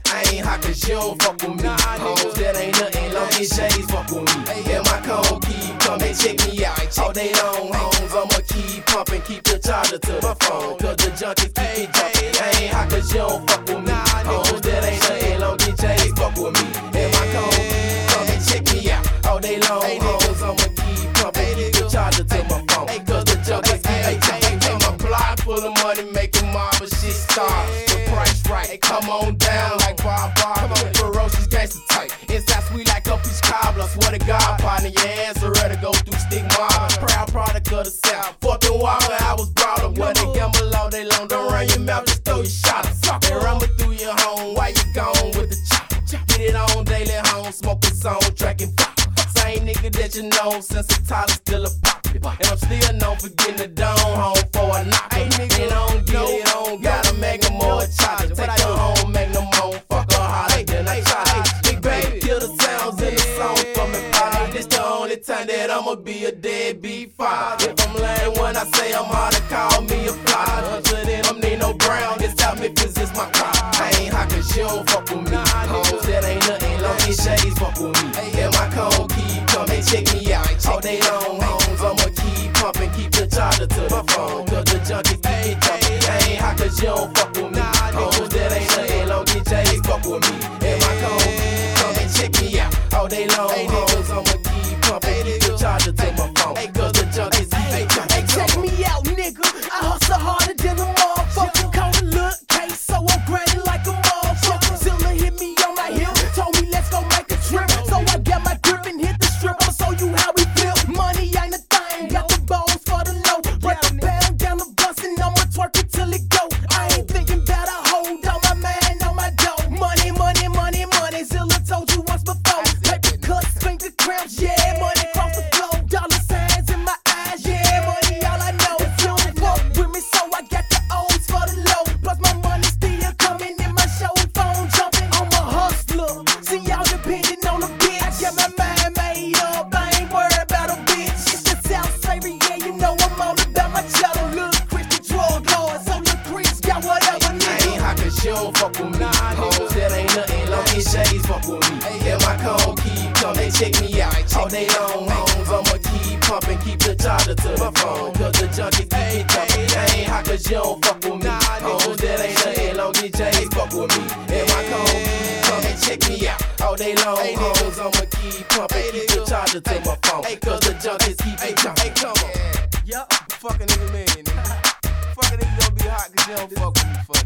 I ain't hot cause you don't fuck with me. Hoes that ain't nothing, long as J's fuck with me. And my cone keep coming, check me out. All day long, hoes, I'ma keep pumping, keep the charger to the phone. Cause the junkies keep it jumping. I ain't hot cause you don't fuck with me. Hoes that ain't nothing, long as J's fuck with me. And my cone keep coming, check me out. All day long, hoes, I'ma keep pumping, keep the charger to my phone. Cause the junkies keep it jumping. My block full of money, making marble shit start. The price right, come on down like Bob Bob. Ferocious gangster type. Inside sweet like a peach cobbler. Swear to God, partner, your ass already go through stigma. Proud product of the South. Fucked the wall when I was brought up. When they gamble all day long, don't run your mouth, just throw your shot. And run me through your home while you gone with the chop. Get it on daily home, smoking song, tracking pop. Same nigga that you know since the Tyler still a pop. And I'm still known for getting the dome home for a knock. And I don't get it, I don't got a Magnum or a chocolate. Take her home, Magnum home, fuck her harder than I try. Big baby, kill the sounds in the song for me, father. This the only time that I'ma be a deadbeat father. If I'm lying when I say I'm hard to call me a father. I'm Nino Brown, this South Memphis is my car. I ain't hot cause you don't fuck with me. Hoes that ain't nothing, long as J's fuck with me. And my cone keep coming, check me out. All day long, hoes, I'ma keep pumping, keep the charger to the phone. Cause the junkies keep it jumping. I ain't hot cause you don't fuck with me. Hoes that ain't nothing, long as J's fuck with me. And my cone keep coming, check me out. All day long, hoes, I'ma keep pumping, keep the charger to my phone. Cause the junkies keep it jumping. Check me out, nigga. I hustle harder than a motherfucker. Call the look case, so I'm grinding like a motherfucker. Zilla hit me on my hip, told me let's go make a trip. So I got my grip and hit the strip. I'ma show you how we feel. Money ain't a thing, got the balls for the low. Break the pound down the bus and I'ma twerk it till it go. I ain't thinking about a hold on my man, on my dough. Money, money, money, money. Zilla told you once before. Paper cuts, finger cramps, yeah, money across the floor. Dollar signs in my eyes, yeah, money all I know. If you don't fuck with me, so I got the O's for the low. Plus my money still coming in my show, phone jumping. I'm a hustler, see y'all depending on a bitch. I got my mind made up, I ain't worried about a bitch. It's the South Savior, yeah, you know I'm all about my cheddar. Look, Christian drug lord, so look, Chris got whatever, I nigga. ain't hot cause you don't fuck with me. Hoes that ain't nothing, long as J's fuck with me. And my cone keep coming, check me out. All day long, hoes, I'ma keep pumping, keep the charger to the phone. Cause the junkies keep it jumping. I ain't hot cause you don't fuck with me. Hoes that ain't nothing, long as J's fuck with me. And my cone keep coming, check me out. All day long, hoes, I'ma keep pumping, keep the charger to my phone. Cause the junkies keep it jumping. Yup, fucking nigga man, nigga. Fucking nigga gonna be hot cause you don't fuck with me, fuck.